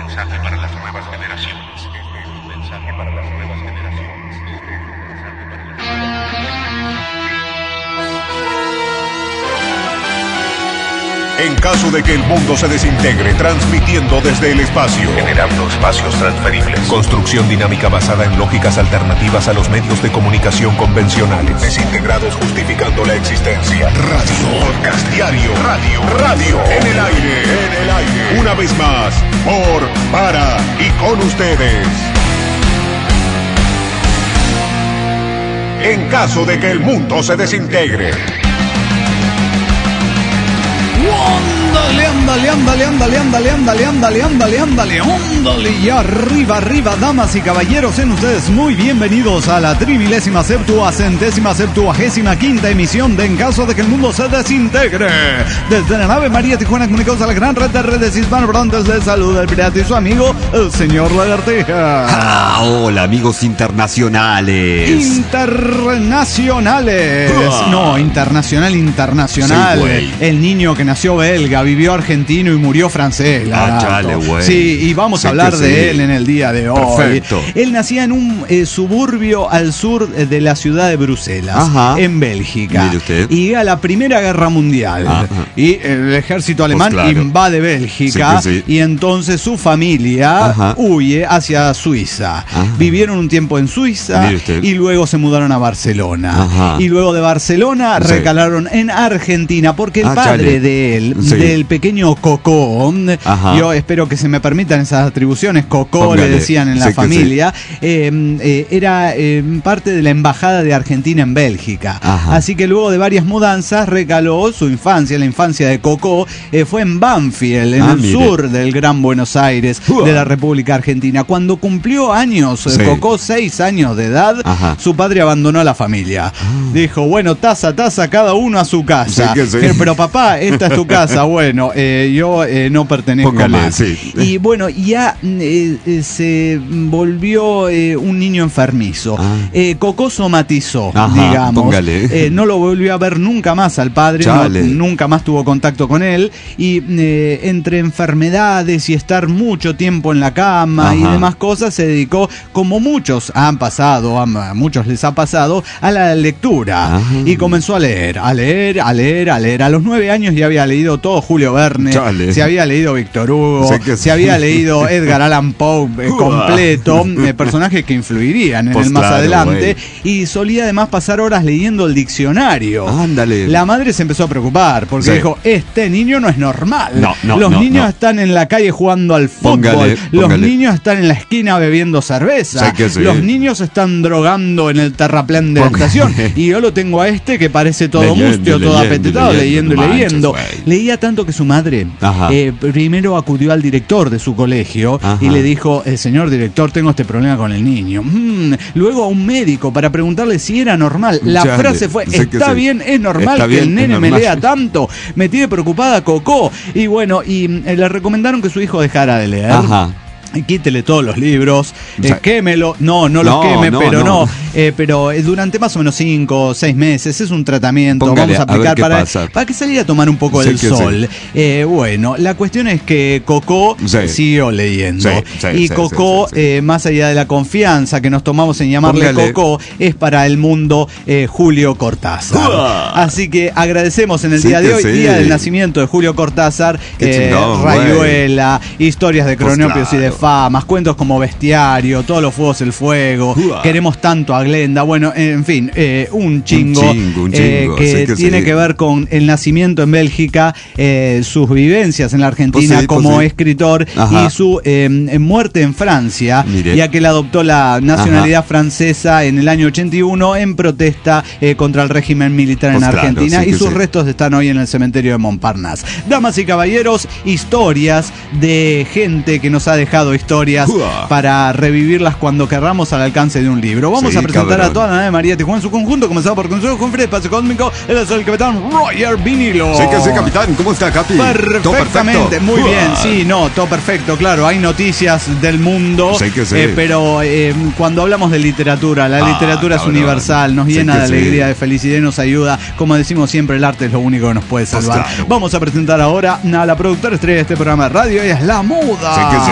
mensaje para las nuevas generaciones. Este es un mensaje para las nuevas generaciones. Este es un mensaje para las nuevas generaciones. En caso de que el mundo se desintegre, transmitiendo desde el espacio, Generando espacios transferibles. construcción dinámica basada en lógicas alternativas a los medios de comunicación convencionales, desintegrados justificando la existencia. Radio, podcast diario, radio, en el aire, una vez más, por, para y con ustedes. En caso de que el mundo se desintegre. Ándale, y arriba, damas y caballeros, sean ustedes muy bienvenidos a la 37.075ª emisión de En caso de que el mundo se desintegre. Desde la nave María Tijuana, comunicados a la gran red de redes hispanohablantes, les saluda el pirata y su amigo, el señor Lagartija. Hola, amigos internacionales. Internacionales. No, internacional. Sí, güey. El niño que nació belga, vivió argentino y murió francés. Chale, güey. Sí, y vamos a hablar de él en el día de hoy. Perfecto. Él nacía en un suburbio al sur de la ciudad de Bruselas, en Bélgica. Mire usted. Y a la Primera Guerra Mundial. Y el ejército alemán invade Bélgica. Sí. Y entonces su familia huye hacia Suiza. Vivieron un tiempo en Suiza y luego se mudaron a Barcelona. Y luego de Barcelona recalaron en Argentina porque el padre de él, del pequeño Cocó, yo espero que se me permitan esas atribuciones, Cocó le decían en la familia, era parte de la embajada de Argentina en Bélgica. Así que luego de varias mudanzas recaló su infancia, la infancia de Cocó fue en Banfield, en el sur del Gran Buenos Aires de la República Argentina. Cuando cumplió años, Cocó 6 años de edad, su padre abandonó a la familia. Dijo, bueno, taza, cada uno a su casa. Pero papá, esta es tu casa. Bueno, yo no pertenezco más. Y bueno, ya se volvió un niño enfermizo. Cocó somatizó, digamos. No lo volvió a ver nunca más al padre, nunca más tuvo contacto con él. Y entre enfermedades y estar mucho tiempo en la cama y demás cosas, se dedicó, como muchos han pasado, a muchos les ha pasado, a la lectura. Y comenzó a leer. A los 9 años ya había leído todo Julio Verne, se había leído Víctor Hugo, se había leído Edgar Allan Poe completo, personajes que influirían en él más adelante, y solía además pasar horas leyendo el diccionario. La madre se empezó a preocupar porque dijo, este niño no es normal. Los niños están en la calle jugando al fútbol, los niños están en la esquina bebiendo cerveza, los niños están drogando en el terraplén de la estación, y yo lo tengo a este que parece todo mustio, todo apetetado, leyendo. Leía tanto que su madre primero acudió al director de su colegio y le dijo, señor director, tengo este problema con el niño. Luego a un médico para preguntarle si era normal. La frase fue, está bien, es normal que el nene me lea tanto. Me tiene preocupada Cocó. Y bueno, le recomendaron que su hijo dejara de leer. Quítele todos los libros, quémelo, no los queme, pero durante más o menos 5 o 6 meses es un tratamiento. Vamos a aplicar para que saliera a tomar un poco del sol. Bueno, la cuestión es que Cocó siguió leyendo. Cocó, más allá de la confianza que nos tomamos en llamarle Cocó, es para el mundo Julio Cortázar. Así que agradecemos en el día de hoy, día del nacimiento de Julio Cortázar, Rayuela, historias de Cronopios y de Famas, cuentos como Bestiario, Todos los fuegos el fuego, Queremos tanto a Glenda, bueno, en fin, un chingo que tiene que ver con el nacimiento en Bélgica, sus vivencias en la Argentina como escritor y su muerte en Francia, ya que él adoptó la nacionalidad francesa en el año 81 en protesta contra el régimen militar en Argentina, y sus restos están hoy en el cementerio de Montparnasse. Damas y caballeros, historias de gente que nos ha dejado historias para revivirlas cuando querramos al alcance de un libro. Vamos a presentar a toda la nave María Tijuana en su conjunto, comenzado por Consuelo Confre, Espacio Cósmico. Él es el capitán Roger Vinilo. Sí, capitán. ¿Cómo está, Capi? Perfectamente, muy bien. Todo perfecto, claro. Hay noticias del mundo, pero cuando hablamos de literatura, la literatura es universal, nos llena de alegría, de felicidad y nos ayuda. Como decimos siempre, el arte es lo único que nos puede salvar. Vamos a presentar ahora a la productora estrella de este programa de radio. Ella es la Muda. Sí, mamá.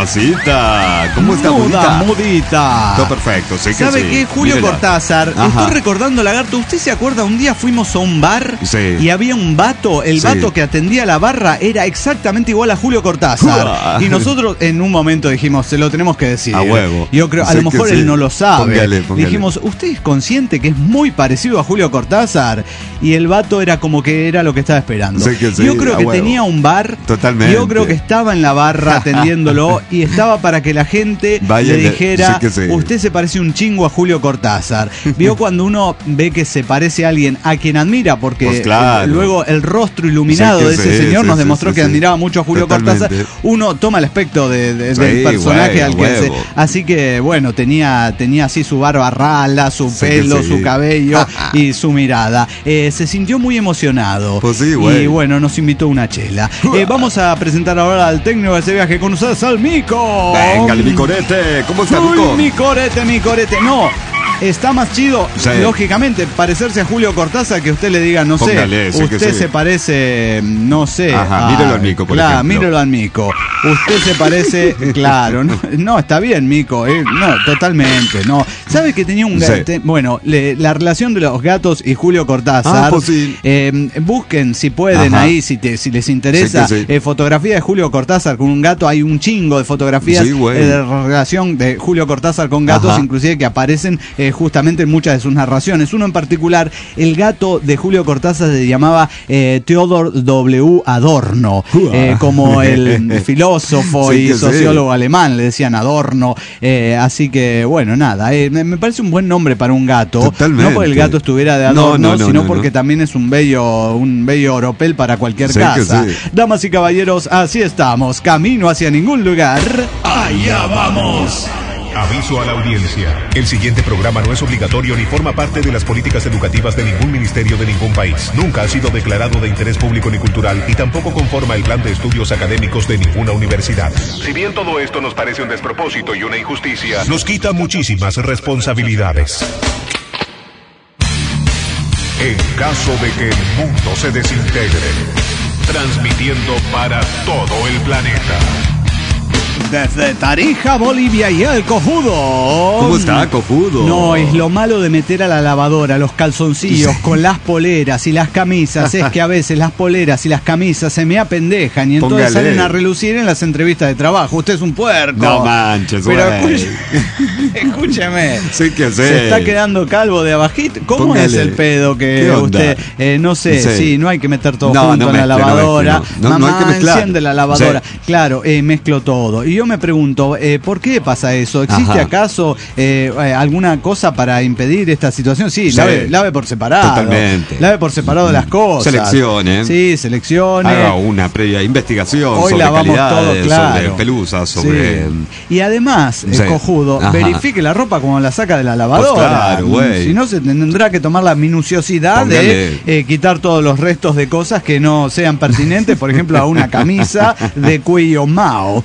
mamacita. ¿Cómo está, mudita? Todo perfecto, sí que ¿Sabe sí. qué? Julio Mírela. Cortázar. Ajá. Estoy recordando, Lagarto. ¿Usted se acuerda? Un día fuimos a un bar y había un vato. El Sí. vato que atendía la barra era exactamente igual a Julio Cortázar. Y nosotros en un momento dijimos, se lo tenemos que decir. A huevo. Yo creo, a Sí lo mejor que él sí. no lo sabe. Póngale. Dijimos, ¿usted es consciente que es muy parecido a Julio Cortázar? Y el vato era como que era lo que estaba esperando. Sí que sí, Yo creo a que huevo. tenía un bar. Totalmente. Yo creo que estaba en la barra atendiéndolo y estaba para que la gente Vaya, le dijera, sí que sí. usted se parece un chingo a Julio Cortázar. Vio cuando uno ve que se parece a alguien a quien admira, porque Pues claro. luego el rostro iluminado Sí que de ese sí, señor sí, nos sí, demostró sí, que sí. admiraba mucho a Julio Totalmente. Cortázar. Uno toma el aspecto del Sí, personaje güey, al que huevo. así que bueno, tenía así su barba rala, su Sí que pelo, sí. su cabello y su mirada. Se sintió muy emocionado. Pues sí, güey. Y bueno, nos invitó una chela. Vamos a presentar ahora al técnico de ese viaje con ustedes, al Mico. Venga, mi corete. ¿Cómo está, Mico? Uy, mi corete. No. Está más chido, Sí. lógicamente, parecerse a Julio Cortázar que usted le diga, no Póngale, sé, sí que usted sí. se parece, no sé. Ajá, mírelo al Mico, por claro, ejemplo. mírelo al Mico. Usted se parece, claro, no, está bien, Mico, no, totalmente, no. ¿Sabe que tenía un Sí. gato? Bueno, la relación de los gatos y Julio Cortázar, Ah, pues sí. busquen si pueden Ajá. ahí, si les interesa, Sí que sí. fotografía de Julio Cortázar con un gato, hay un chingo de fotografías Sí, güey. de relación de Julio Cortázar con gatos, Ajá. inclusive que aparecen justamente en muchas de sus narraciones. Uno en particular, el gato de Julio Cortázar se llamaba Theodor W. Adorno, como el filósofo Sí y que sí. sociólogo alemán, le decían Adorno. Así que, bueno, nada, me parece un buen nombre para un gato. Totalmente. No porque el gato estuviera de Adorno, No, sino no, porque no. también es un bello oropel para cualquier Sí que casa. sí. Damas y caballeros, así estamos, camino hacia ningún lugar. Allá vamos. Aviso a la audiencia. El siguiente programa no es obligatorio ni forma parte de las políticas educativas de ningún ministerio de ningún país. Nunca ha sido declarado de interés público ni cultural y tampoco conforma el plan de estudios académicos de ninguna universidad. Si bien todo esto nos parece un despropósito y una injusticia, nos quita muchísimas responsabilidades. En caso de que el mundo se desintegre, transmitiendo para todo el planeta. Desde Tarija, Bolivia y el Cojudo. ¿Cómo está, Cojudo? No, es lo malo de meter a la lavadora los calzoncillos con las poleras y las camisas. Es que a veces las poleras y las camisas se me apendejan y entonces Póngale. salen a relucir en las entrevistas de trabajo. Usted es un puerco. No manches, Pero güey. escúcheme. Sí que sí. Se está quedando calvo de abajito. ¿Cómo Póngale. es el pedo que ¿Qué onda? usted, no sé, Sí. sí, no hay que meter todo No, junto no en la mezcle, no lavadora. mezcle, no. No, Mamá, no hay que mezclar. enciende la lavadora. Sí. Claro, mezclo todo. Y yo me pregunto, ¿por qué pasa eso? ¿Existe Ajá. acaso alguna cosa para impedir esta situación? Sí, Sí. lave por separado. Totalmente. Lave por separado las cosas. Seleccione. Sí, seleccione. Haga una previa investigación Hoy sobre lavamos calidades, todo, claro. sobre pelusas, sobre... Sí. Y además, Sí. Cojudo, Ajá. verifique la ropa cuando la saca de la lavadora. Pues claro, güey. Si no, se tendrá que tomar la minuciosidad de Póngale. quitar todos los restos de cosas que no sean pertinentes, por ejemplo, a una camisa de cuello Mao.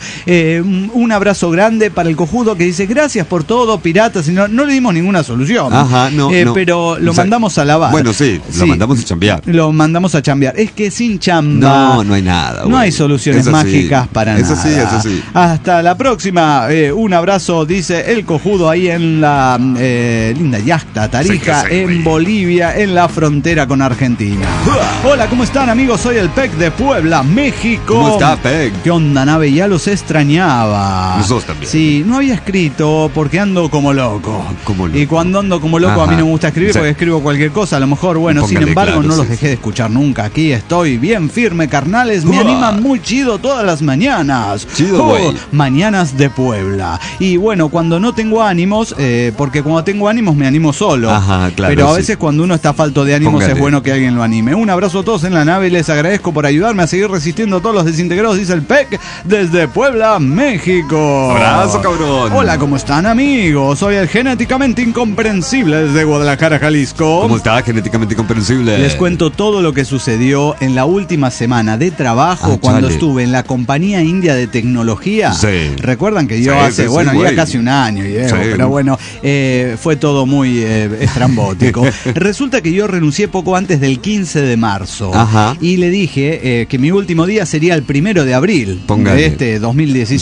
Un abrazo grande para el Cojudo que dice, gracias por todo, piratas. Y no le dimos ninguna solución. Ajá, no. Pero lo O sea, mandamos a lavar. Bueno, sí, lo mandamos a chambear. Lo mandamos a chambear. Es que sin chamba... No hay nada, No güey. hay soluciones Eso sí. mágicas para Eso nada. sí, eso sí. Hasta la próxima. Un abrazo, dice el Cojudo, ahí en la linda Yacta, Tarija, Sí, en güey. Bolivia, en la frontera con Argentina. Hola, ¿cómo están, amigos? Soy el Pec de Puebla, México. ¿Cómo está, Pec? ¿Qué onda, nave? Ya los extrañaba. Nosotros también. Sí, no había escrito porque ando como loco. Como loco. Y cuando ando como loco, a mí Ajá. no me gusta escribir Sí. porque escribo cualquier cosa. A lo mejor, bueno, sin Póngale, embargo, claro, no los sí, dejé sí. de escuchar nunca. Aquí estoy bien firme, carnales. Me Uah. animan muy chido todas las mañanas. Chido, güey. Mañanas de Puebla. Y bueno, cuando no tengo ánimos, porque cuando tengo ánimos me animo solo. Ajá, claro, Pero a sí. veces cuando uno está falto de ánimos Póngale. es bueno que alguien lo anime. Un abrazo a todos en la nave. Les agradezco por ayudarme a seguir resistiendo a todos los desintegrados, dice el PEC desde Puebla, México. Abrazo, cabrón. Hola, ¿cómo están, amigos? Soy el genéticamente incomprensible desde Guadalajara, Jalisco. ¿Cómo está? Genéticamente incomprensible. Les cuento todo lo que sucedió en la última semana de trabajo Ah, cuando chale. estuve en la compañía india de tecnología. Sí. Recuerdan que yo Sí, hace, sí, bueno, sí, ya güey. casi un año llevo, Sí. pero bueno, fue todo muy estrambótico. Resulta que yo renuncié poco antes del 15 de marzo. Ajá. Y le dije que mi último día sería el 1 de abril Póngale. de este 2016.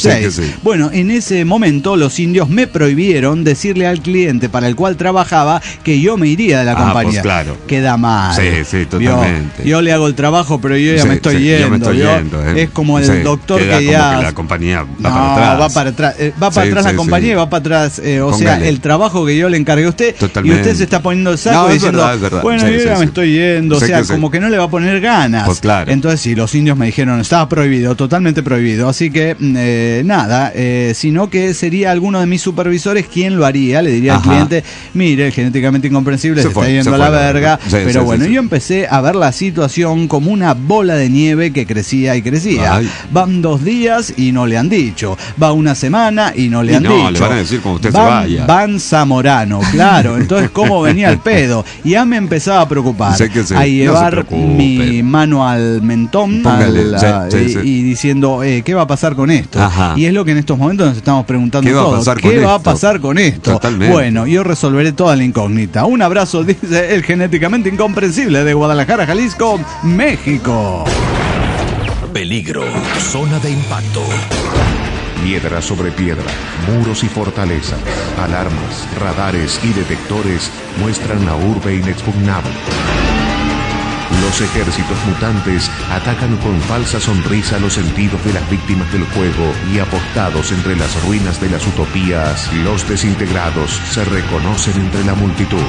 6. Sí. Bueno, en ese momento los indios me prohibieron decirle al cliente para el cual trabajaba que yo me iría de la compañía. Pues claro. Queda mal. Sí, totalmente. Yo le hago el trabajo, pero yo ya me estoy yendo. Es como el doctor que ya... Como que la compañía va para atrás. Va para atrás la compañía y va para atrás. O sea, el trabajo que yo le encargué a usted. Totalmente. Y usted se está poniendo el saco diciendo, es verdad. bueno, yo ya me estoy yendo. O sea, como que no le va a poner ganas. Pues claro. Entonces sí, los indios me dijeron, estaba prohibido, totalmente prohibido. Así que nada, sino que sería alguno de mis supervisores quien lo haría. Le diría al cliente, mire, genéticamente incomprensible, se está yendo a la verga. Pero bueno, yo empecé a ver la situación como una bola de nieve que crecía y crecía. Ay. Van 2 días y no le han dicho. Va una semana y no le han dicho. Le van a decir como usted se vaya. Van Zamorano, claro. Entonces, ¿cómo venía el pedo? Y ya me empezaba a preocupar. A llevar mi mano al mentón y diciendo, ¿qué va a pasar con esto? Ajá. Y es lo que en estos momentos nos estamos preguntando todos. ¿Qué va a pasar con esto? Totalmente. Bueno, yo resolveré toda la incógnita. Un abrazo, dice el genéticamente incomprensible de Guadalajara, Jalisco, México. Peligro, zona de impacto. Piedra sobre piedra, muros y fortalezas, alarmas, radares y detectores muestran la urbe inexpugnable. Los ejércitos mutantes atacan con falsa sonrisa los sentidos de las víctimas del juego y apostados entre las ruinas de las utopías, los desintegrados se reconocen entre la multitud.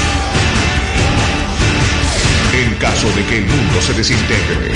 En caso de que el mundo se desintegre.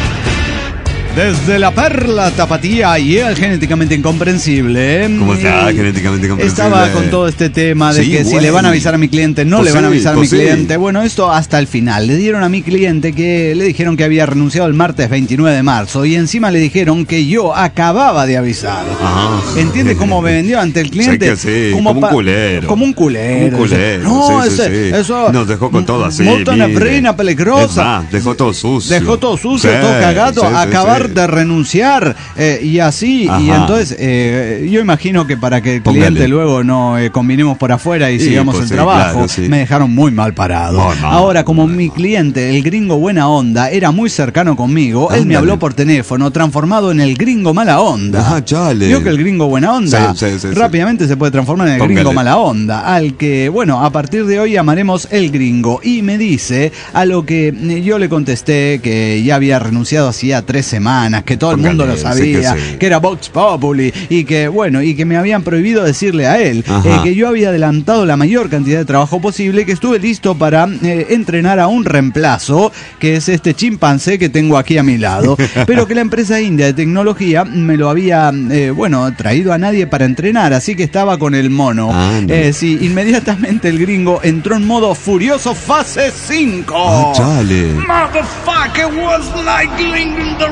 Desde la Perla Tapatía y el genéticamente incomprensible. ¿Cómo está genéticamente incomprensible? Estaba con todo este tema de que si le van a avisar a mi cliente, no le van a avisar a mi cliente. Bueno, esto hasta el final. Le dieron a mi cliente que le dijeron que había renunciado el martes 29 de marzo y encima le dijeron que yo acababa de avisar. ¿Entiende cómo me vendió ante el cliente? Como un culero. Como un culero. No, eso nos dejó con todo así. Molta neblina peligrosa. Dejó todo sucio. Todo cagado. Acabar de renunciar y así. Y entonces yo imagino que para que el cliente luego no combinemos por afuera y sigamos el trabajo, me dejaron muy mal parado. Ahora, como mi cliente, el gringo buena onda, era muy cercano conmigo, él me habló por teléfono transformado en el gringo mala onda. Vio que el gringo buena onda rápidamente se puede transformar en el gringo mala onda, al que, bueno, a partir de hoy llamaremos el gringo. Y me dice, a lo que yo le contesté que ya había renunciado hacía 3 semanas, que todo el mundo lo sabía, que era Vox Populi y que, bueno, y que me habían prohibido decirle a él que yo había adelantado la mayor cantidad de trabajo posible, que estuve listo para entrenar a un reemplazo, que es este chimpancé que tengo aquí a mi lado, pero que la empresa india de tecnología me lo había, traído a nadie para entrenar, así que estaba con el mono. Sí, inmediatamente el gringo entró en modo furioso fase 5. Motherfucker was like the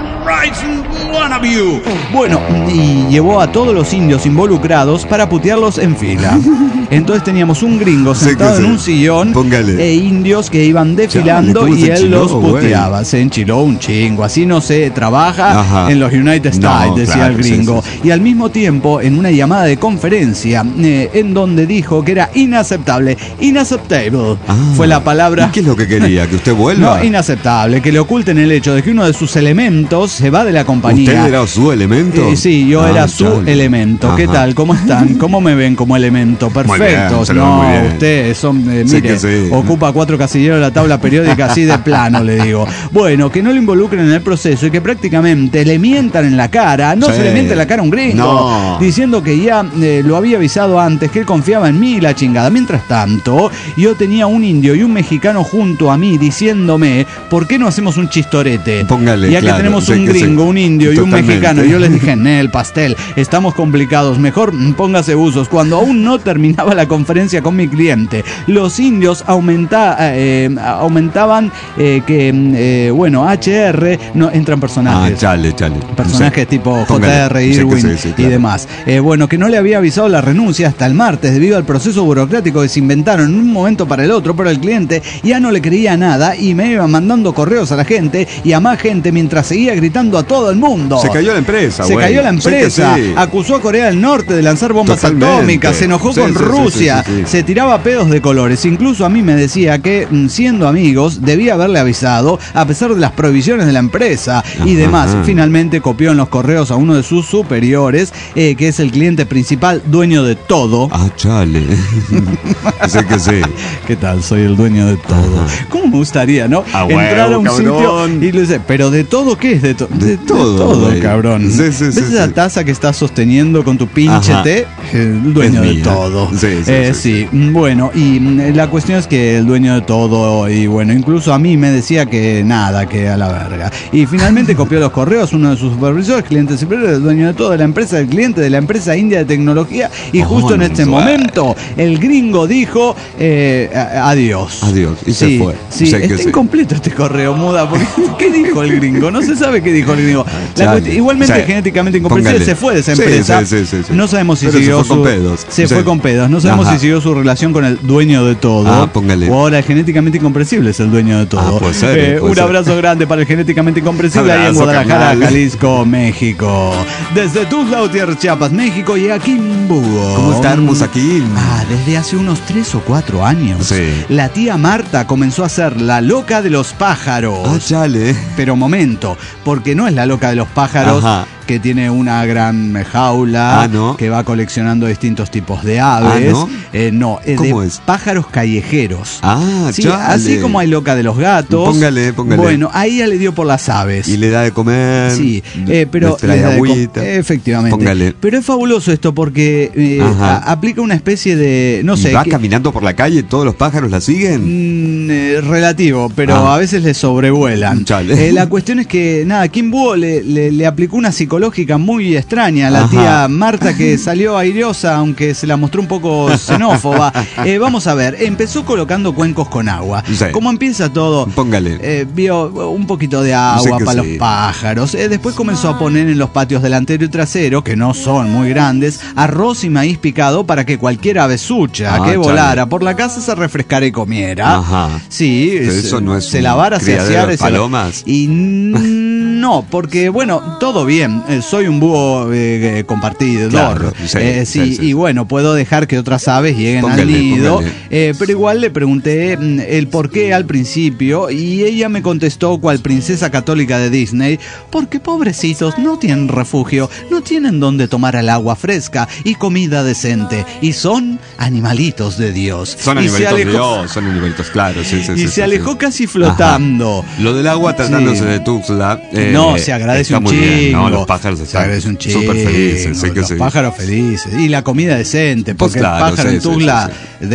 one of you. Bueno, y llevó a todos los indios involucrados para putearlos en fila. Entonces teníamos un gringo sentado en un sillón e indios que iban desfilando y él los puteaba. Se enchiló un chingo. Así no se trabaja en los United States, decía el gringo. Y al mismo tiempo, en una llamada de conferencia, en donde dijo que era inaceptable. Inaceptable fue la palabra. ¿Qué es lo que quería? ¿Que usted vuelva? No, inaceptable. Que le oculten el hecho de que uno de sus elementos se va de la compañía. ¿Usted era su elemento? Sí, yo era su elemento. ¿Qué tal? ¿Cómo están? ¿Cómo me ven como elemento? Perfectos. No, usted son, mire, ocupa 4 casilleros de la tabla periódica así de plano, le digo. Bueno, que no lo involucren en el proceso y que prácticamente le mientan en la cara. No se le miente en la cara a un gringo, diciendo que ya lo había avisado antes, que él confiaba en mí y la chingada. Mientras tanto, yo tenía un indio y un mexicano junto a mí diciéndome, ¿por qué no hacemos un chistorete? Ya que tenemos un gringo, un indio y un mexicano. Yo les dije, el pastel, estamos complicados, mejor póngase buzos. Cuando aún no terminaba la conferencia con mi cliente, los indios aumentaban HR, no entran personajes. Personajes tipo JR, Irwin y demás. Que no le había avisado la renuncia hasta el martes debido al proceso burocrático que se inventaron en un momento para el otro, pero el cliente ya no le creía nada y me iba mandando correos a la gente y a más gente mientras seguía gritando irritando a todo el mundo. Se cayó la empresa. Se cayó la empresa. Sí. Acusó a Corea del Norte de lanzar bombas atómicas. Se enojó con Rusia. Se tiraba pedos de colores. Incluso a mí me decía que, siendo amigos, debía haberle avisado, a pesar de las prohibiciones de la empresa y demás. Finalmente copió en los correos a uno de sus superiores, que es el cliente principal, dueño de todo. Ah, chale. Sé que sí. ¿Qué tal? Soy el dueño de todo. ¿Cómo me gustaría, no? Entrar a un sitio y le dice, ¿pero de todo qué es? De todo, cabrón. ¿Ves esa taza que estás sosteniendo con tu pinche té? El dueño de todo. Sí. Bueno, y la cuestión es que el dueño de todo, y bueno, incluso a mí me decía que nada, que a la verga. Y finalmente copió los correos, uno de sus supervisores, cliente superior, el dueño de todo, de la empresa, el cliente de la empresa india de tecnología, y justo en este momento el gringo dijo adiós. Y se fue. Sí, está incompleto este correo, Muda, porque ¿qué dijo el gringo? No se sabe qué dijo el gringo. Igualmente genéticamente incomprensible, se fue de esa empresa. No sabemos si siguió se fue con pedos. No sabemos si siguió su relación con el dueño de todo. O ahora el genéticamente incomprensible es el dueño de todo. Puede ser, un abrazo grande para el genéticamente incomprensible ahí en Guadalajara, Jalisco, México. Desde Tuxtla Gutiérrez, Chiapas, México, y Kim Búho. ¿Cómo está, hermosa Kim? Desde hace unos 3 o 4 años, la tía Marta comenzó a ser la loca de los pájaros. Chale. Pero momento, porque no es la loca de los pájaros que tiene una gran jaula, que va coleccionando distintos tipos de aves. No, es de pájaros callejeros. Así como hay loca de los gatos. Póngale. Bueno, ahí ya le dio por las aves. Y le da de comer. Sí, pero le da agüita. Efectivamente. Póngale. Pero es fabuloso esto porque aplica una especie de, no sé. ¿Va caminando por la calle? ¿Todos los pájaros la siguen? Relativo, pero a veces le sobrevuelan. La cuestión es que, Kim Búho le aplicó una psicológica muy extraña a la tía Marta, que salió airosa, aunque se la mostró un poco xenófoba. Vamos a ver, empezó colocando cuencos con agua. ¿Cómo empieza todo? Póngale. Vio un poquito de agua para los pájaros. Después comenzó a poner en los patios delantero y trasero, que no son muy grandes, arroz y maíz picado para que cualquier avesucha que volara por la casa se refrescara y comiera. Sí, eso no es se lavara, se aseara. Palomas. Y no, porque bueno, todo bien. Soy un búho compartidor. Claro, y bueno, puedo dejar que otras aves lleguen al nido. Pero igual le pregunté el por qué al principio, y ella me contestó cual princesa católica de Disney: porque pobrecitos no tienen refugio, no tienen donde tomar el agua fresca y comida decente, y son animalitos de Dios. Son animalitos de Dios, son animalitos, claro. Se alejó casi flotando. Lo del agua tratándose de Tuxtla. Se agradece un chingo. No, los pájaros están súper felices. Los pájaros felices. Y la comida decente, porque el pájaro en Tuxtla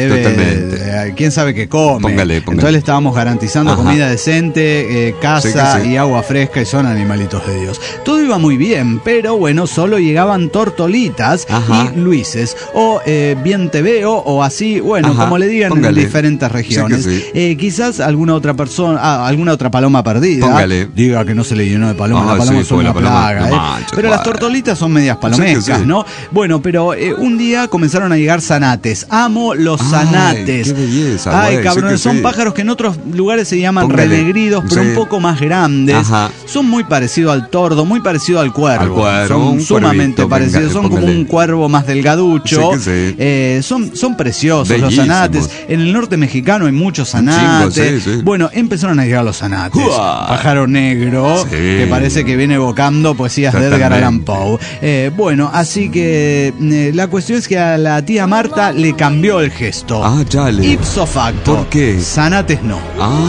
debe, quién sabe qué come. Póngale. Entonces le estábamos garantizando comida decente, casa y agua fresca, y son animalitos de Dios. Todo iba muy bien, pero bueno, solo llegaban tortolitas y luises, o bien te veo, o así, como le digan en diferentes regiones. Quizás alguna otra persona, alguna otra paloma perdida, diga que no se le llenó de palomas. La paloma son una plaga. Pero las tortolitas son medias palomescas, ¿no? Bueno, pero un día comenzaron a llegar zanates. Amo los zanates. Qué belleza. Ay, cabrones, son pájaros que en otros lugares se llaman renegridos, pero un poco más grandes. Son muy parecidos al tordo, muy parecidos al cuervo. Son sumamente parecidos. Son como un cuervo más delgaducho. Son preciosos. Bellísimos. Los zanates. En el norte mexicano hay muchos zanates. Bueno, empezaron a llegar los zanates. Pájaro negro, que parece que viene evocando poesías de Edgar Allan Poe. Bueno, así que la cuestión es que a la tía Marta le cambió el gesto. Ipso facto. ¿Por qué? Zanates no.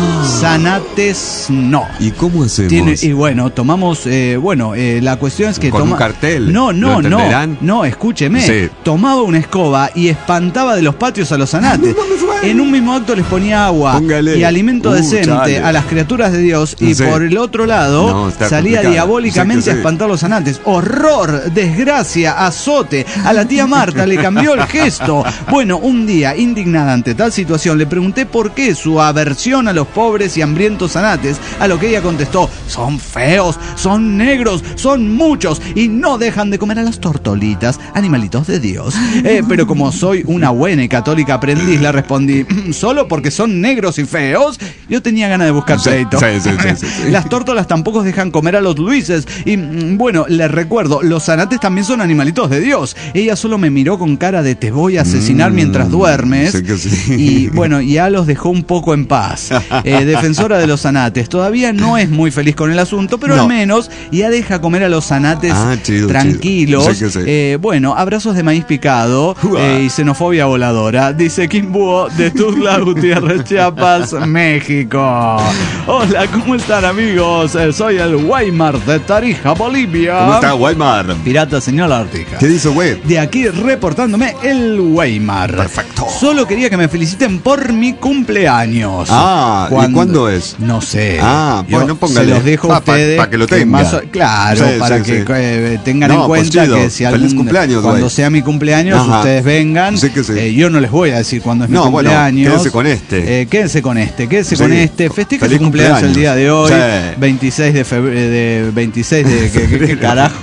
Zanates no. ¿Y cómo hacemos? Y bueno, tomamos, la cuestión es que con un cartel. No, escúcheme. Tomaba una escoba y espantaba de los patios a los zanates. En un mismo acto les ponía agua y alimento decente a las criaturas de Dios, y por el otro lado salía diabólicamente a espantar los zanates. Horror, desgracia, azote. A la tía Marta le cambió el gesto. Bueno, un día, indignada ante tal situación, le pregunté por qué su aversión a los pobres y hambrientos zanates, a lo que ella contestó: son feos, son negros, son muchos y no dejan de comer a las tortolitas, animalitos de Dios. Pero como soy una buena y católica aprendiz, le respondí: ¿solo porque son negros y feos? Yo tenía ganas de buscar pleito. Las tórtolas tampoco dejan dejan comer a los Luises. Y bueno, les recuerdo, los zanates también son animalitos de Dios. Ella solo me miró con cara de te voy a asesinar mientras duermes. Sé que sí. Y bueno, ya los dejó un poco en paz. Defensora de los zanates. Todavía no es muy feliz con el asunto, pero al menos ya deja comer a los zanates tranquilos. Sé que sí. Bueno, abrazos de maíz picado y xenofobia voladora. Dice Kimbuo de Tuzla Gutiérrez, Chiapas, México. Hola, ¿cómo están, amigos? Soy el Weimar de Tarija, Bolivia. ¿Cómo está, Weimar? Pirata, señor Artija. ¿Qué dice, güey? De aquí reportándome el Weimar. Perfecto. Solo quería que me feliciten por mi cumpleaños. ¿Y cuándo es? No sé. Bueno, póngale. Se los dejo a ustedes. Para que lo tengan. Claro, para que tengan en cuenta que si feliz cumpleaños, cuando sea mi cumpleaños, ustedes vengan. Sí que sí. Yo no les voy a decir cuándo es mi cumpleaños. Bueno, quédense con este. Quédense con este. Festeja su cumpleaños el día de hoy. 26 de febrero. 26 de. ¿Qué carajo?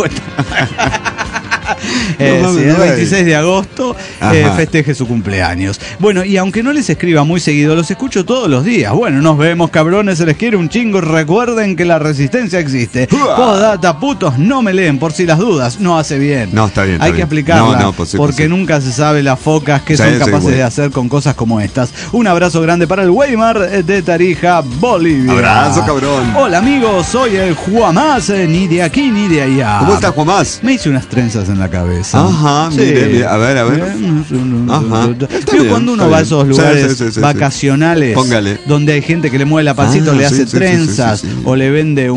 El 26 de agosto festeje su cumpleaños. Bueno, y aunque no les escriba muy seguido, los escucho todos los días. Bueno, nos vemos, cabrones, se les quiere un chingo. Recuerden que la resistencia existe. Postdata, putos, no me leen por si las dudas. No hace bien. No, está bien. Hay que explicarla, porque nunca se sabe las focas que son capaces de hacer con cosas como estas. Un abrazo grande para el Weimar de Tarija, Bolivia. Abrazo, cabrón. Hola, amigos, soy el Juamás, ni de aquí ni de allá. ¿Cómo estás, Juamás? Me hice unas trenzas en la cabeza. Ajá, sí. Mire, a ver. Ajá. Cuando uno va a esos lugares vacacionales, donde hay gente que le mueve la pancita, le hace trenzas o le vende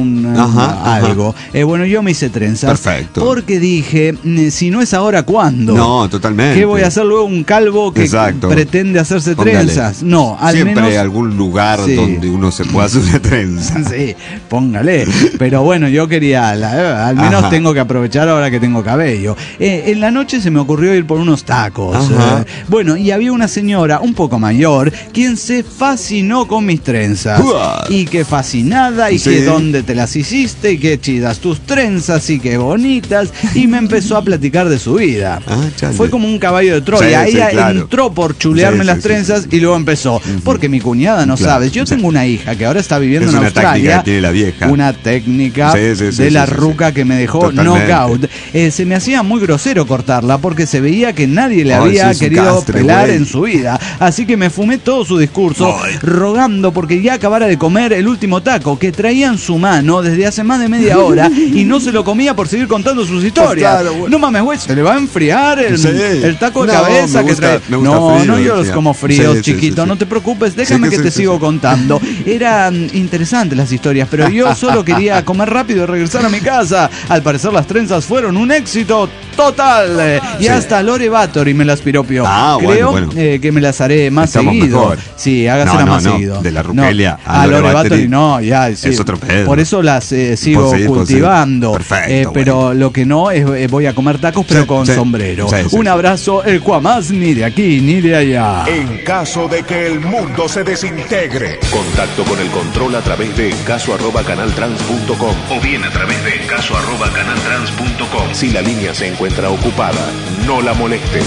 algo. Bueno, yo me hice trenzas. Perfecto. Porque dije, si no es ahora, ¿cuándo? No, totalmente. ¿Qué voy a hacer luego un calvo que pretende hacerse trenzas? No, al siempre menos. Siempre hay algún lugar donde uno se pueda hacer una trenza. Sí, póngale. Pero bueno, yo quería, al menos tengo que aprovechar ahora que tengo cabello. En la noche se me ocurrió ir por unos tacos. Bueno, y había una señora un poco mayor quien se fascinó con mis trenzas. Y que fascinada, y que dónde te las hiciste, y que chidas tus trenzas, y que bonitas. Y me empezó a platicar de su vida. Fue como un caballo de Troya. Ella entró por chulearme las trenzas y luego empezó. Porque mi cuñada, no sabes, yo tengo una hija que ahora está viviendo en Australia. Tiene la vieja. Una técnica de la ruca que me dejó knockout. Se me hacía muy grosero cortarla porque se veía que nadie le había querido pelar en su vida. Así que me fumé todo su discurso rogando porque ya acabara de comer el último taco que traía en su mano desde hace más de media hora y no se lo comía por seguir contando sus historias. No mames, güey, se le va a enfriar el taco de cabeza que trae. No, yo los como fríos, chiquito, no te preocupes, déjame que te sigo contando. Eran interesantes las historias, pero yo solo quería comer rápido y regresar a mi casa. Al parecer las trenzas fueron un éxito total. Y hasta Lore Batory me las piropió. Creo que me las haré más seguido. Mejor. Sí, hágasela más seguido. De la Rukelia a Lore Batory no, ya. Sí. Es otro pedo. Por eso las sigo cultivando. Perfecto. Pero lo que no es voy a comer tacos, pero con sombrero. Un abrazo, el Cuamás, ni de aquí ni de allá. En caso de que el mundo se desintegre. Contacto con el control a través de encaso@canaltrans.com o bien a través de encaso@canaltrans.com. Si la línea se encuentra ocupada, no la moleste.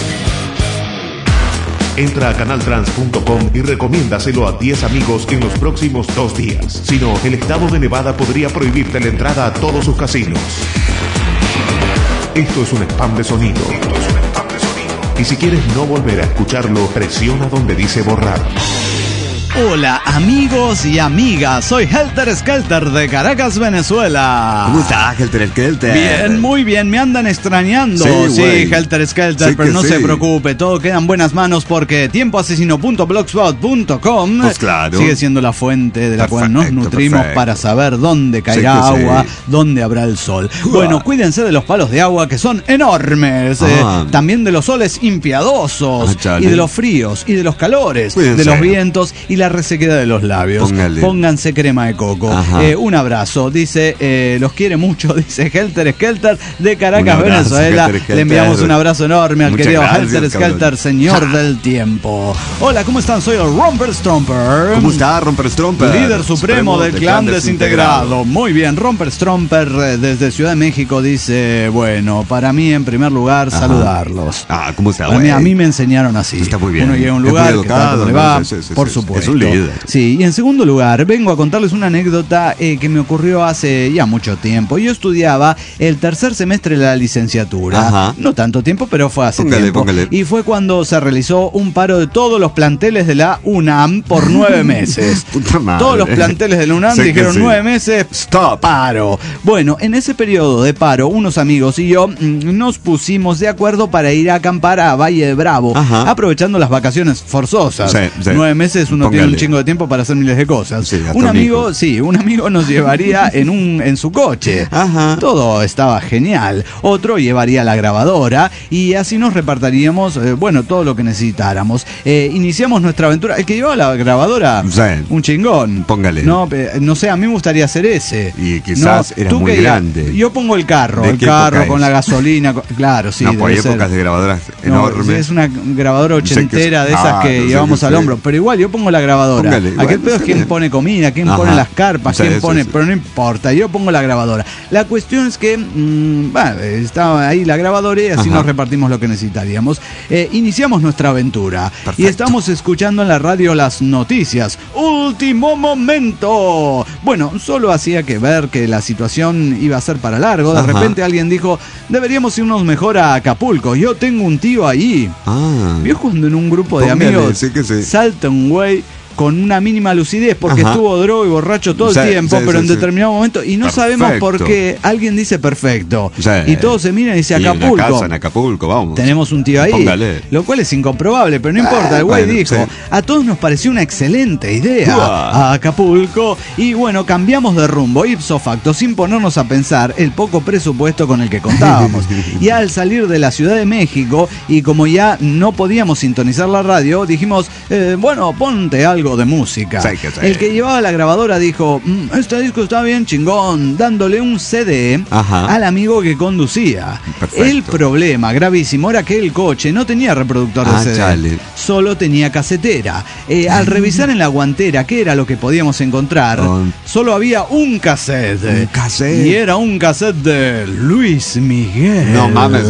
Entra a canaltrans.com y recomiéndaselo a 10 amigos en los próximos 2 días. Si no, el estado de Nevada podría prohibirte la entrada a todos sus casinos. Esto es un spam de sonido. Y si quieres no volver a escucharlo, presiona donde dice borrar. Hola amigos y amigas, soy Helter Skelter de Caracas, Venezuela. ¿Cómo estás, Helter Skelter? Bien, muy bien, me andan extrañando. Sí, Helter Skelter, pero no se preocupe, todo queda en buenas manos porque tiempoasesino.blogspot.com pues claro, sigue siendo la fuente de la cual nos nutrimos para saber dónde caerá agua, dónde habrá el sol. Bueno, cuídense de los palos de agua que son enormes, también de los soles impiadosos y de los fríos y de los calores, de los vientos y la resequedad de los labios. Pónganse crema de coco. Un abrazo, dice, los quiere mucho, dice Helter Skelter de Caracas, abrazo, Venezuela. Le enviamos un abrazo enorme al querido Helter Skelter, señor del tiempo. Hola, ¿cómo están? Soy el Romper Stromper. ¿Cómo está, Romper Stromper? Líder supremo del clan desintegrado. Muy bien, Romper Stromper desde Ciudad de México dice, bueno, para mí en primer lugar saludarlos. ¿Cómo está? A mí me enseñaron así. Está muy bien. Uno llega a un lugar que tal como le va, por supuesto. esto. Un líder. Sí, y en segundo lugar, vengo a contarles una anécdota que me ocurrió hace ya mucho tiempo. Yo estudiaba el tercer semestre de la licenciatura. Ajá. No tanto tiempo, pero fue hace tiempo. Póngale. Y fue cuando se realizó un paro de todos los planteles de la UNAM por 9 meses. Puta madre. Todos los planteles de la UNAM dijeron 9 meses, Stop. paro. Bueno, en ese periodo de paro, unos amigos y yo nos pusimos de acuerdo para ir a acampar a Valle de Bravo, aprovechando las vacaciones forzosas. Sí. 9 meses uno tiene un chingo de tiempo para hacer miles de cosas. Sí, un amigo nos llevaría en su coche. Ajá. Todo estaba genial. Otro llevaría la grabadora y así nos repartiríamos, todo lo que necesitáramos. Iniciamos nuestra aventura. El que llevaba la grabadora, un chingón. Póngale. No sé, a mí me gustaría hacer ese. Y quizás era muy grande. Yo pongo el carro con la gasolina. Claro, sí. No, hay épocas de grabadoras enormes. Es una grabadora ochentera de esas que llevamos al hombro. Pero igual, yo pongo la grabadora. Póngale, Aquel pedo es quién pone comida, quién pone las carpas, quién pone. Pero no importa, yo pongo la grabadora. La cuestión es que estaba ahí la grabadora y así nos repartimos lo que necesitaríamos. Iniciamos nuestra aventura. Perfecto. Y estamos escuchando en la radio las noticias. ¡Último momento! Bueno, solo hacía que ver que la situación iba a ser para largo. De repente alguien dijo, deberíamos irnos mejor a Acapulco. Yo tengo un tío ahí. ¿Vio cuando en un grupo de amigos salta un güey con una mínima lucidez porque estuvo drogo y borracho todo el tiempo, pero en determinado momento, y no sabemos por qué, alguien dice perfecto, y todos se miran y dice Acapulco. Y en la casa en Acapulco, vamos. Tenemos un tío ahí, lo cual es incomprobable, pero no importa, el güey dijo, a todos nos pareció una excelente idea, a Acapulco, y bueno, cambiamos de rumbo, ipso facto, sin ponernos a pensar el poco presupuesto con el que contábamos. Y al salir de la Ciudad de México, y como ya no podíamos sintonizar la radio, dijimos, ponte algo de música. El que llevaba la grabadora dijo, este disco está bien chingón, dándole un CD al amigo que conducía. Perfecto. El problema gravísimo era que el coche no tenía reproductor de CD, solo tenía casetera. Al revisar en la guantera qué era lo que podíamos encontrar, solo había un cassette. Y era un cassette de Luis Miguel. No mames,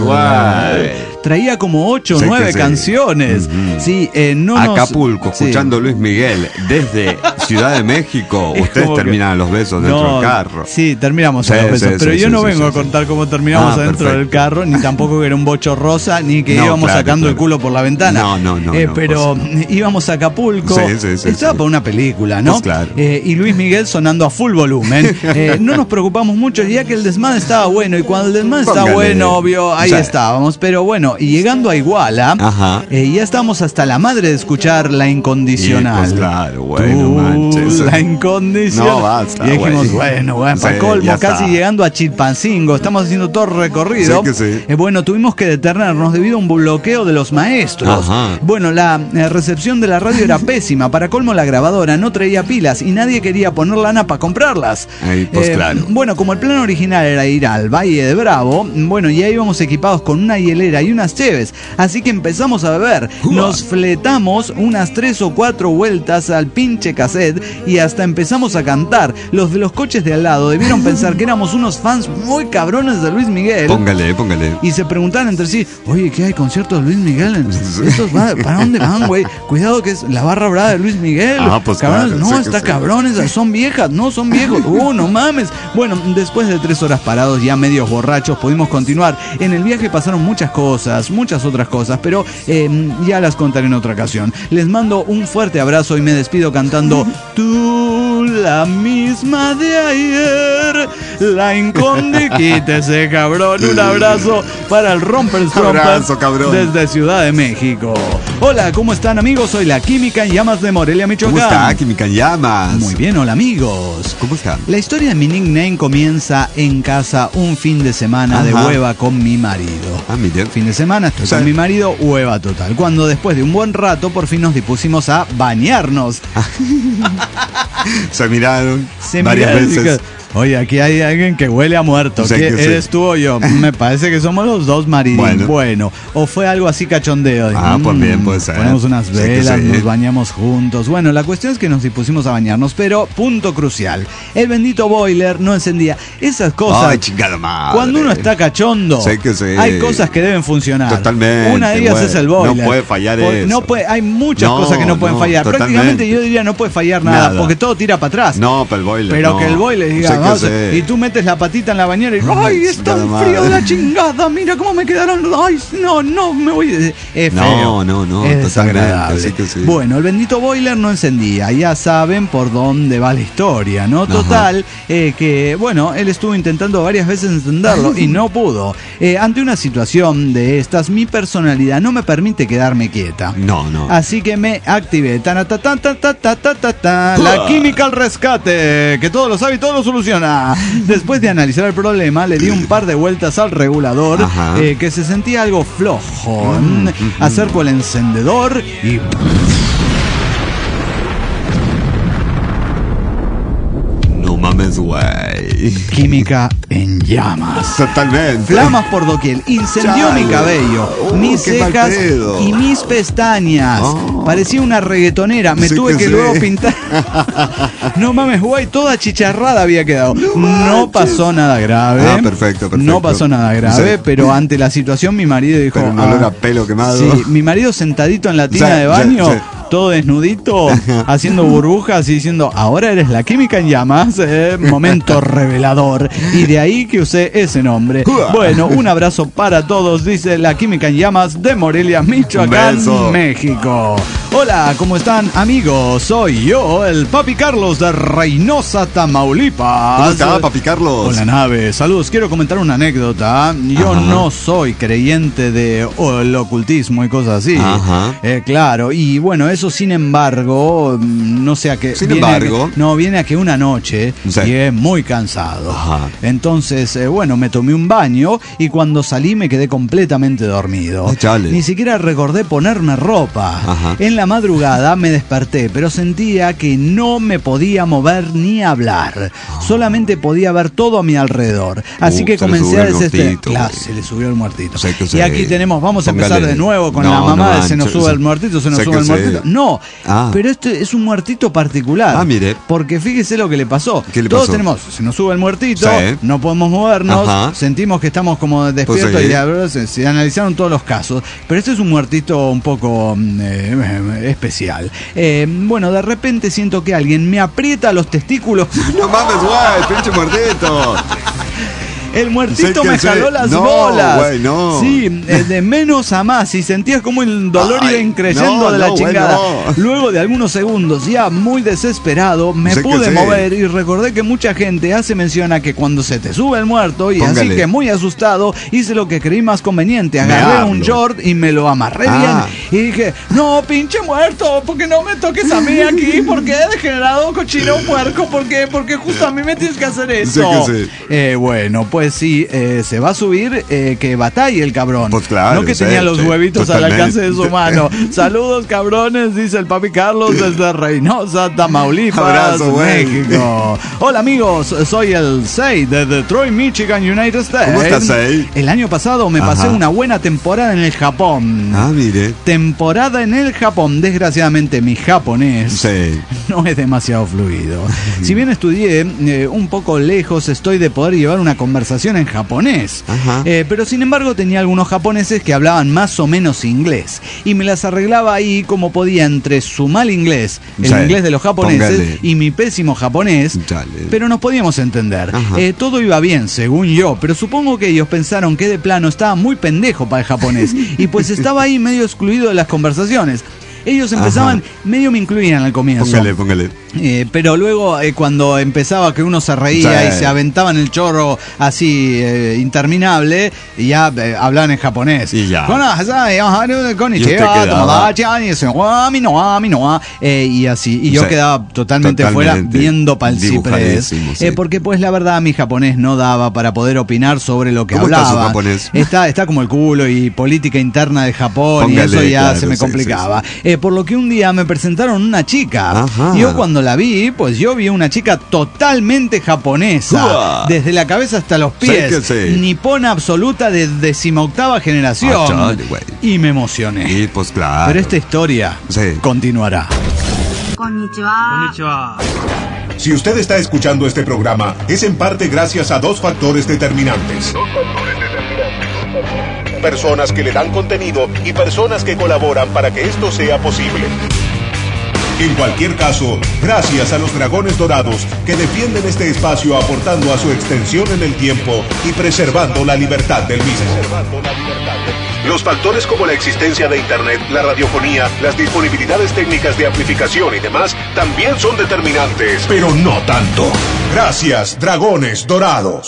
guay. Traía como 8 o 9 canciones. Sí, Acapulco, escuchando Luis Miguel desde Ciudad de México. Ustedes terminan los besos dentro del carro. Sí, terminamos los besos. Pero yo no vengo a contar cómo terminamos adentro del carro, ni tampoco que era un bocho rosa, ni que íbamos sacando el culo por la ventana. Pero íbamos a Acapulco. Estaba para una película, ¿no? Y Luis Miguel sonando a full volumen. No nos preocupamos mucho, ya que el desmadre estaba bueno. Y cuando el desmadre está bueno, obvio, ahí estábamos. Pero bueno, y llegando a Iguala, ya estábamos hasta la madre de escuchar La Incondicional. Pues claro, bueno, manches. La Incondicional. No, basta, y dijimos, bueno, para colmo, casi llegando a Chilpancingo, estamos haciendo todo el recorrido. Bueno, tuvimos que detenernos debido a un bloqueo de los maestros. Bueno, la recepción de la radio era pésima. Para colmo, la grabadora no traía pilas y nadie quería poner lana para comprarlas. Bueno, como el plan original era ir al Valle de Bravo, bueno, ya íbamos equipados con una hielera y unas cheves, así que empezamos a beber. Nos fletamos unas 3 o 4 vueltas al pinche cassette y hasta empezamos a cantar. Los de los coches de al lado debieron pensar que éramos unos fans muy cabrones de Luis Miguel. Póngale. Y se preguntaban entre sí, oye, ¿qué hay? ¿Concierto de Luis Miguel? ¿Estos ¿para dónde van, güey? Cuidado que es la barra brava de Luis Miguel. Pues cabrones, no, está cabrones, son viejas, no son viejos. No mames. Bueno, después de 3 horas parados, ya medios borrachos, pudimos continuar. En el viaje pasaron muchas otras cosas, pero ya las contaré en otra ocasión. Les mando un fuerte abrazo y me despido cantando Tú, la misma de ayer, la quítese, cabrón. Un abrazo para el Romper desde Ciudad de México. Hola, ¿cómo están, amigos? Soy la Química en Llamas de Morelia, Michoacán. ¿Cómo está, Química en Llamas? Muy bien, hola, amigos. ¿Cómo están? La historia de mi nickname comienza en casa un fin de semana de hueva con mi marido. Mire. Fin de semana estoy con mi marido, hueva total. Cuando después de un buen rato por fin nos dispusimos a bañarnos. Se miraron varias veces. Oye, aquí hay alguien que huele a muerto. ¿Eres tú o yo? Me parece que somos los dos, Maridín. Bueno, o fue algo así cachondeo. Pues bien, puede ser. Ponemos unas velas, nos bañamos juntos. Bueno, la cuestión es que nos dispusimos a bañarnos, pero punto crucial. El bendito boiler no encendía. Esas cosas. Ay, chingada madre. Cuando uno está cachondo, hay cosas que deben funcionar. Totalmente. Una de ellas es el boiler. No puede fallar eso. Hay muchas cosas que no pueden fallar. Totalmente. Prácticamente yo diría no puede fallar nada, porque todo tira para atrás. No, pero el boiler. Pero que el boiler diga, y tú metes la patita en la bañera y ¡ay, es tan frío de la chingada! Mira cómo me quedaron. ¡Ay, no, me voy! Es feo. No, es desagradable. Sí que sí. Bueno, el bendito boiler no encendía. Ya saben por dónde va la historia, ¿no? Total, que, bueno, él estuvo intentando varias veces encenderlo y no pudo. Ante una situación de estas, mi personalidad no me permite quedarme quieta. No. Así que me activé. La química al rescate, que todo lo sabe y todo lo soluciona. Después de analizar el problema, le di un par de vueltas al regulador, que se sentía algo flojo. Acerco el encendedor y... No mames, güey. Química en llamas. Totalmente. Flamas por doquier. Incendió mi cabello, mis cejas y mis pestañas. Parecía una reggaetonera. Me tuve que luego pintar. No mames, güey, toda chicharrada había quedado. No pasó nada grave. Perfecto. No pasó nada grave, pero ante la situación mi marido dijo... Pero un olor a pelo quemado. Sí, mi marido sentadito en la tina de baño, todo desnudito, haciendo burbujas y diciendo, ahora eres la química en llamas. Momento revelador. Y de ahí que usé ese nombre. Bueno, un abrazo para todos, dice la química en llamas de Morelia, Michoacán, México. Hola, ¿cómo están, amigos? Soy yo, el Papi Carlos de Reynosa, Tamaulipas. ¿Cómo está, Papi Carlos? Hola, nave. Saludos. Quiero comentar una anécdota. Yo no soy creyente de el ocultismo y cosas así. Claro. Y bueno, eso sin embargo, no sé a qué. Viene a que una noche llegué muy cansado. Entonces, bueno, me tomé un baño y cuando salí me quedé completamente dormido. Ni siquiera recordé ponerme ropa. En la madrugada me desperté, pero sentía que no me podía mover ni hablar. Solamente podía ver todo a mi alrededor. Así que comencé a desesperar. Claro, se le subió el muertito. Y aquí tenemos, vamos a empezar de nuevo con la mamá de se nos sube el muertito, se nos sube el muertito. No, pero este es un muertito particular. Mire. Porque fíjese lo que le pasó. Todos tenemos, se nos sube el muertito, no podemos movernos, sentimos que estamos como despiertos y se analizaron todos los casos. Pero este es un muertito un poco especial. Bueno, de repente siento que alguien me aprieta los testículos. No mames, güey, pinche muertito. El muertito me jaló las bolas. Güey, no. Sí, de menos a más. Y sentías como el dolor iba increyendo de la chingada. Luego de algunos segundos, ya muy desesperado, me pude mover y recordé que mucha gente hace mención a que cuando se te sube el muerto, y así que muy asustado, hice lo que creí más conveniente. Agarré un short y me lo amarré bien. Y dije, no, pinche muerto, porque no me toques a mí aquí, porque he degenerado cochino puerco, porque justo a mí me tienes que hacer eso. Bueno, pues sí, se va a subir, que batalle el cabrón. Pues claro. No que tenía los huevitos al alcance de su mano. Saludos, cabrones, dice el Papi Carlos desde Reynosa, Tamaulipas, abrazo, México. Hola, amigos, soy el Sei de Detroit, Michigan, United States. ¿Cómo estás, Sei? El año pasado me pasé una buena temporada en el Japón. Mire. Temporada en el Japón. Desgraciadamente mi japonés no es demasiado fluido. Si bien estudié un poco lejos, estoy de poder llevar una conversación en japonés. Pero sin embargo tenía algunos japoneses que hablaban más o menos inglés y me las arreglaba ahí como podía entre su mal inglés, el inglés de los japoneses, y mi pésimo japonés, pero nos podíamos entender. Todo iba bien, según yo, pero supongo que ellos pensaron que de plano estaba muy pendejo para el japonés y pues estaba ahí medio excluido de las conversaciones. Ellos empezaban, medio me incluían al comienzo. Póngale. Pero luego cuando empezaba que uno se reía y se aventaban el chorro así interminable, y ya hablaban en japonés. Y ya. Y así. Y yo quedaba totalmente fuera viendo pa'l ciprés. Porque pues la verdad mi japonés no daba para poder opinar sobre lo que hablaba. ¿Cómo está su japonés? Está como el culo y política interna de Japón, y eso ya se me complicaba. por lo que un día me presentaron una chica. Ajá. Yo cuando la vi, pues yo vi una chica totalmente japonesa, desde la cabeza hasta los pies, nipona absoluta de 18ª generación. Y me emocioné. Y pues claro. Pero esta historia continuará. Konnichiwa. Si usted está escuchando este programa, es en parte gracias a dos factores determinantes. Personas que le dan contenido y personas que colaboran para que esto sea posible. En cualquier caso, gracias a los Dragones Dorados que defienden este espacio aportando a su extensión en el tiempo y preservando la libertad del mismo. Los factores como la existencia de Internet, la radiofonía, las disponibilidades técnicas de amplificación y demás también son determinantes, pero no tanto. Gracias, Dragones Dorados.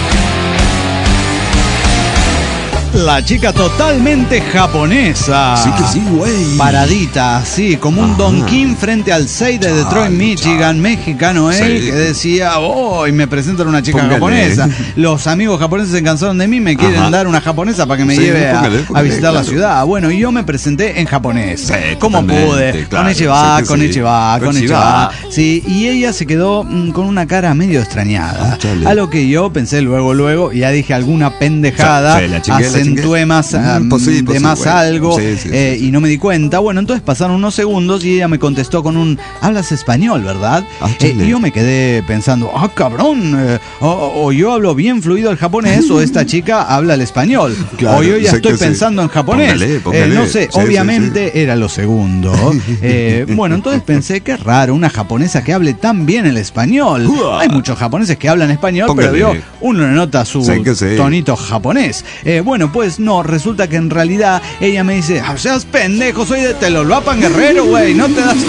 La chica totalmente japonesa. Sí que sí, güey. Paradita, así, como un Don King frente al 6 de Detroit, Michigan, mexicano él, que decía, y me presentan una chica japonesa. Los amigos japoneses se cansaron de mí, me quieren dar una japonesa para que me lleve a visitar la ciudad. Bueno, y yo me presenté en japonés. ¿Cómo pude? Konnichiwa. Sí, y ella se quedó con una cara medio extrañada. A lo que yo pensé luego, ya dije alguna pendejada. Acentué más, algo y no me di cuenta. Bueno, entonces pasaron unos segundos y ella me contestó con un ¿hablas español, verdad? Y yo me quedé pensando, cabrón, o yo hablo bien fluido el japonés o esta chica habla el español. Claro, o yo ya estoy pensando en japonés. Póngale. No sé, obviamente era lo segundo. Bueno, entonces pensé, qué raro, una japonesa que hable tan bien el español. Hay muchos japoneses que hablan español, pero uno le nota su tonito japonés. Bueno, pues no, resulta que en realidad ella me dice, seas pendejo, soy de Telolapan, Guerrero, güey, no te das...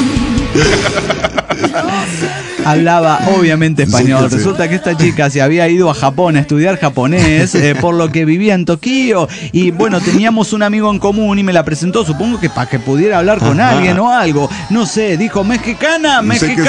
Hablaba obviamente español. Resulta que esta chica se había ido a Japón a estudiar japonés, por lo que vivía en Tokio. Y bueno, teníamos un amigo en común y me la presentó, supongo que para que pudiera hablar con alguien o algo. No sé, dijo mexicana.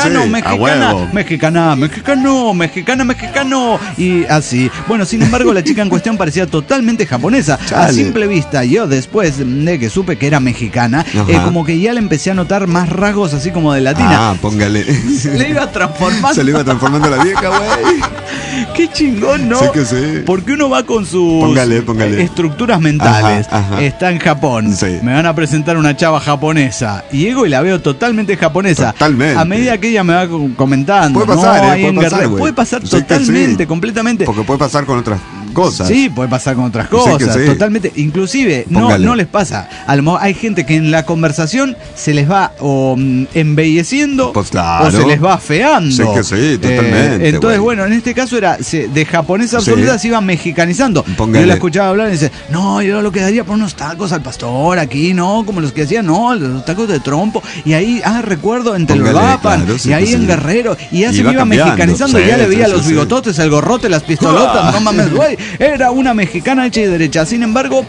Y así. Bueno, sin embargo, la chica en cuestión parecía totalmente japonesa. A simple vista, yo después de que supe que era mexicana, como que ya le empecé a notar más rasgos así como de latina. Póngale. Se le iba transformando la vieja, güey. Qué chingón, ¿no? Sí que sí. Porque uno va con sus estructuras mentales. Está en Japón. Me van a presentar una chava japonesa. Y llego y la veo totalmente japonesa. Totalmente. A medida que ella me va comentando. Puede pasar, totalmente, completamente. Porque puede pasar con otras cosas. Sí, puede pasar con otras cosas. Totalmente. Inclusive, no les pasa. A lo mejor hay gente que en la conversación se les va embelleciendo o se les va afeando. Sí, totalmente. Entonces, bueno, en este caso era de japonesa absoluta se iba mexicanizando. Yo la escuchaba hablar y dice, no, yo lo que daría por unos tacos al pastor aquí, ¿no? Como los que hacían, no, los tacos de trompo. Y ahí, recuerdo, en Telolapan, y ahí en Guerrero. Y ya se iba mexicanizando, ya le veía los bigototes, el gorrote, las pistolotas, no mames, güey. Era una mexicana hecha y derecha. Sin embargo,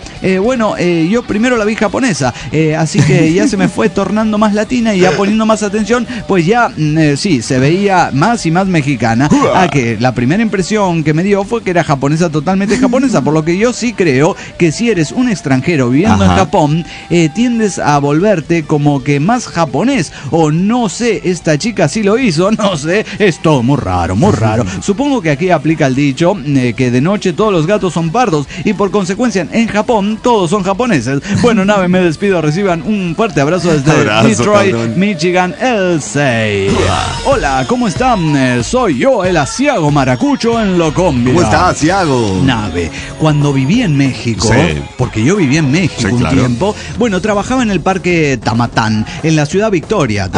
yo primero la vi japonesa, así que ya se me fue tornando más latina y ya poniendo más atención, pues ya se veía más y más mexicana. Que la primera impresión que me dio fue que era japonesa, totalmente japonesa, por lo que yo sí creo que si eres un extranjero viviendo en Japón, tiendes a volverte como que más japonés, o no sé, esta chica sí lo hizo, no sé, es todo muy raro. Supongo que aquí aplica el dicho que de noche todos los gatos son pardos y por consecuencia en Japón todos son japoneses. Bueno, nave, me despido, reciban un fuerte abrazo desde Detroit, Michigan, el 6. Hola, ¿cómo están? Soy yo, el asiago maracucho en Locombia. ¿Cómo estás, asiago? Nave, cuando viví en México, porque yo viví en México un tiempo, bueno, trabajaba en el parque Tamatán, en la ciudad Victoria,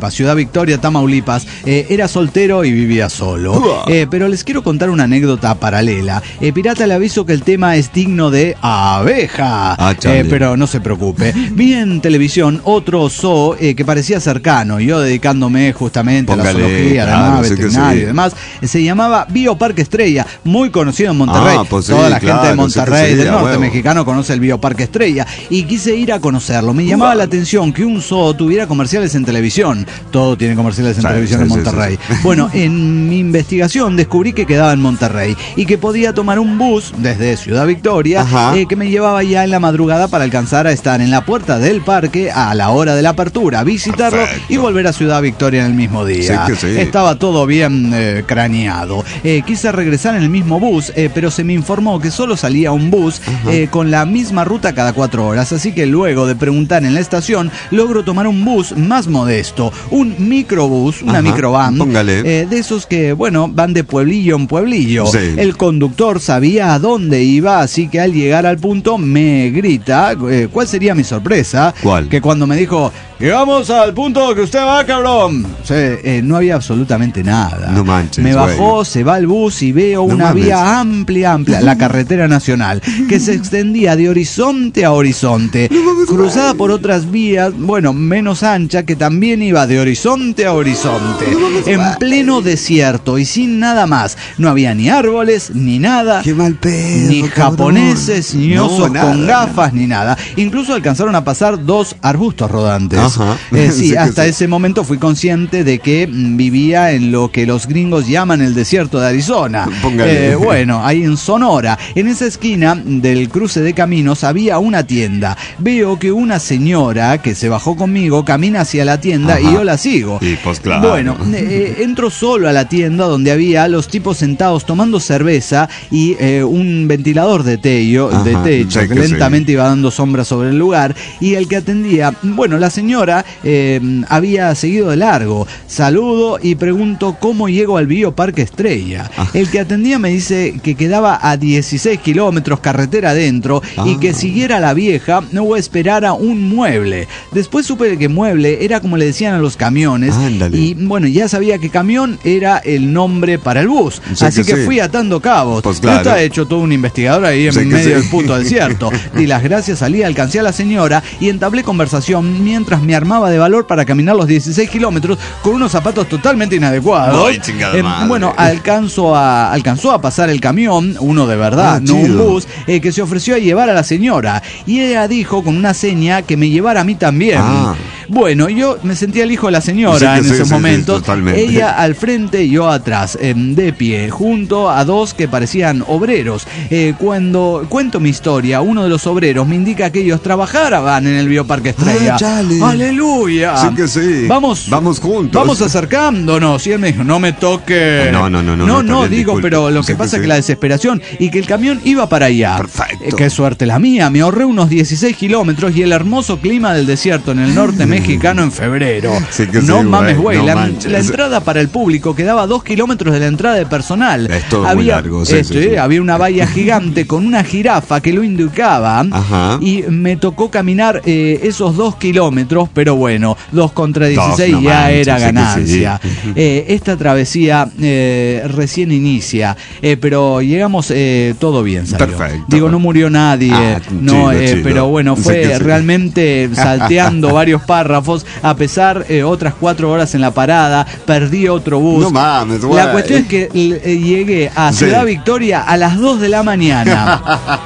Tamaulipas, era soltero y vivía solo. Pero les quiero contar una anécdota paralela. Pirata, le aviso que el tema es digno de abeja, pero no se preocupe. Vi en televisión otro zoo que parecía cercano, yo dedicándome justamente a la zoología, a la nave, veterinario y demás. Se llamaba Bioparque Estrella, muy conocido en Monterrey. Toda la gente de Monterrey, del norte mexicano, conoce el Bioparque Estrella. Y quise ir a conocerlo. Me llamaba la atención que un zoo tuviera comerciales en televisión. Todo tiene comerciales en televisión en Monterrey. Bueno, en mi investigación descubrí que quedaba en Monterrey y que podía tomar un bus desde Ciudad Victoria que me llevaba ya en la madrugada para alcanzar a estar en la puerta del parque a la hora de la apertura, visitarlo y volver a Ciudad Victoria en el mismo día. Sí. Estaba todo bien craneado. Quise regresar en el mismo bus, pero se me informó que solo salía un bus con la misma ruta cada 4 horas, así que luego de preguntar en la estación, logro tomar un bus más modesto, un microbús, una microvan, de esos que, bueno, van de pueblillo en pueblillo. Sí. El conductor sabía a dónde iba, así que al llegar al punto me grita, ¿cuál sería mi sorpresa? ¿Cuál? Que cuando me dijo, llegamos al punto que usted va, cabrón. No había absolutamente nada. No manches. Me bajó, se va el bus y veo una vía amplia, la carretera nacional, que se extendía de horizonte a horizonte, cruzada por otras vías, bueno, menos ancha, que también iba de horizonte a horizonte, en pleno desierto y sin nada más. No había ni árboles, ni nada. Qué mal pedo, ni japoneses, ni osos con gafas, ni nada. Incluso alcanzaron a pasar 2 arbustos rodantes. Sí, hasta ese momento fui consciente de que vivía en lo que los gringos llaman el desierto de Arizona. Bueno, ahí en Sonora. En esa esquina del cruce de caminos había una tienda. Veo que una señora que se bajó conmigo camina hacia la tienda y yo la sigo. Y pues claro. Bueno, entro solo a la tienda donde había los tipos sentados tomando cerveza y un ventilador de techo que lentamente iba dando sombra sobre el lugar, y el que atendía, bueno, la señora había seguido de largo. Saludo y pregunto cómo llego al Bioparque Estrella. El que atendía me dice que quedaba a 16 kilómetros carretera adentro y que siguiera la vieja o esperara un mueble. Después supe que mueble era como le decían a los camiones. Ándale. Y bueno, ya sabía que camión era el nombre para el bus. Así que fui atando cabos. Pues claro. Yo estaba hecho todo un investigador ahí en medio del puto desierto. Y las gracias, salí, alcancé a la señora y entablé conversación mientras me armaba de valor para caminar los 16 kilómetros con unos zapatos totalmente inadecuados. Bueno, alcanzó a pasar el camión, uno de verdad, no un bus, que se ofreció a llevar a la señora. Y ella dijo con una seña que me llevara a mí también. Bueno, yo me sentía el hijo de la señora en esos momentos. Ella al frente y yo atrás, de pie, junto a 2 que parecían obreros. Cuando cuento mi historia, uno de los obreros me indica que ellos trabajaban en el Bioparque Estrella. ¡Aleluya! Sí que sí. Vamos juntos. Vamos acercándonos. Y él me dijo, no me toque. No, digo, pero lo que pasa es que la desesperación y que el camión iba para allá. Perfecto. Qué suerte la mía. Me ahorré unos 16 kilómetros y el hermoso clima del desierto en el norte mexicano en febrero. No mames, güey. La entrada para el público quedaba 2 kilómetros de la entrada de personal. Es todo muy largo. Había una valla gigante con una jirafa que lo indicaba. Y me tocó caminar esos 2 kilómetros, pero bueno, 2 contra 16 ya era ganancia. Esta travesía recién inicia, pero llegamos todo bien, salió. Perfecto. Digo, no murió nadie, chido. Pero bueno, fue realmente salteando varios párrafos, a pesar otras 4 horas en la parada, perdí otro bus. No mames, güey. La cuestión es que llegué a Ciudad Victoria a las 2 de la mañana.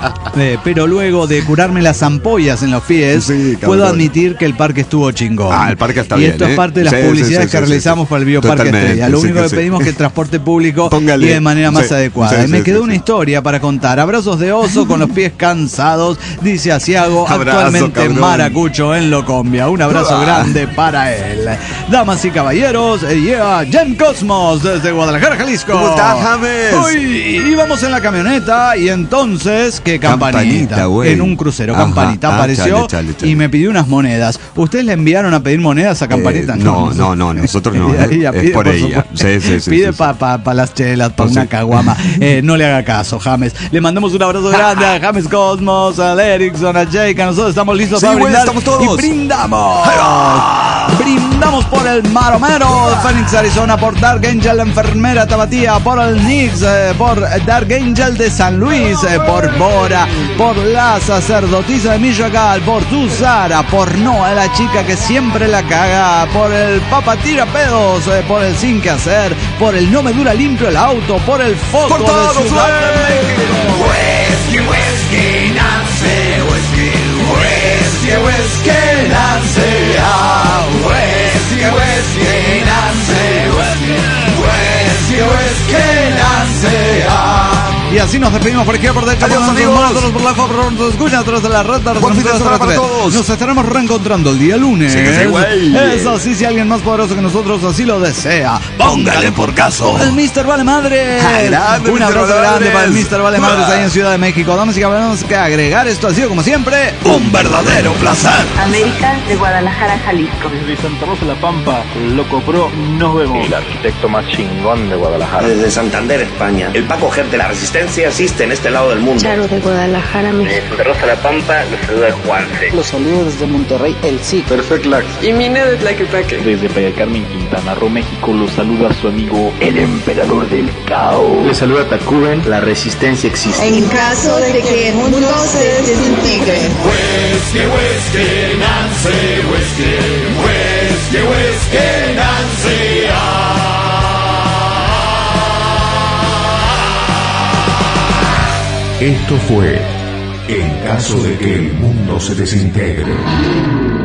Pero luego de curarme las ampollas en los pies, puedo admitir que el parque estuvo chingón. El parque está bien. Y esto es parte de las publicidades que realizamos para el Bioparque Estrella. Lo único que pedimos es que el transporte público y de manera más adecuada. Y me quedó una historia para contar. Abrazos de oso con los pies cansados, dice Asiago, actualmente Maracucho en Locombia. Un abrazo grande para él. Damas y caballeros, llega Jen Cosmos desde Guadalajara, Jalisco. ¿Cómo estás, James? Íbamos en la camioneta y entonces, ¿qué campanita? En un crucero, campanita apareció y me pidió unas monedas. ¿Ustedes le enviaron a pedir monedas a campanita? No, nosotros no. Ella es pide, por ella. Pide para las chelas, para una caguama. No le haga caso, James. Le mandamos un abrazo grande a James Cosmos, a Erickson, a Jake. A nosotros estamos listos para brindar. Estamos todos. Y brindamos. Brindamos por el Maromero de Phoenix, Arizona, por Dark Angel, la enfermera Tapatía, por el Nix, por Dark Angel de San Luis, por Bora, por la sacerdotisa de Michoacán, por tu Sara, por Noa, la chica que siempre la caga, por el Papa Tira Pedos, por el Sin Que Hacer, por el No Me Dura Limpio el Auto, por el Foco por todos, de Ciudad de México. Whisky, Nancy, whisky, Nancy, whisky, Nancy, whisky, Nancy, Y así nos despedimos por aquí, por derecha, por nosotros, por la por nos escuchan, atrás de la red. Nos estaremos reencontrando el día lunes. Es así, si alguien más poderoso que nosotros así lo desea, póngale por caso. El Mr. Vale Madre. Un abrazo grande para el Mr. Vale Madre ahí en Ciudad de México. Damas y caballeros, que agregar, esto ha sido como siempre un verdadero placer. América de Guadalajara, Jalisco. Desde Santa Rosa La Pampa, Loco Pro, nos vemos. El arquitecto más chingón de Guadalajara. Desde Santander, España. El Paco Ger de la Resistencia existe en este lado del mundo. Charo de Guadalajara, México. Desde Santa Rosa La Pampa, los saluda Juanse. Los saludos desde Monterrey, El Sí. Perfect Lax. Y Mina de Tlaquepaque. Desde Playa Carmen, Quintana Roo, México, los saluda su amigo el Emperador del Caos. Les saluda Tacuben, la Resistencia existe. En caso de que el mundo se desintegre. Whiskey, whiskey, Nancy, whiskey, whiskey, whiskey, Nancy. Esto fue En caso de que el mundo se desintegre.